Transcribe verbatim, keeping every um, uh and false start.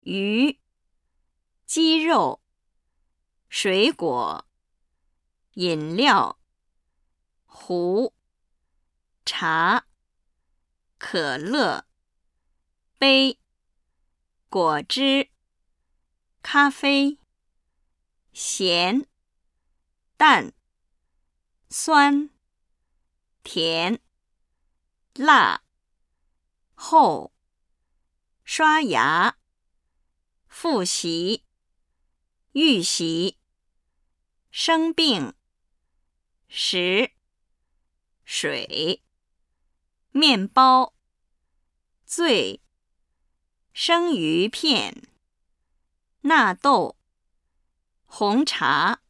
鱼、鸡肉、水果、饮料、壶、茶、可乐、杯、果汁、咖啡、咸、淡、酸、甜、辣、厚、刷牙、复习、预习、生病、食、水、面包、醉、生鱼片、纳豆、红茶、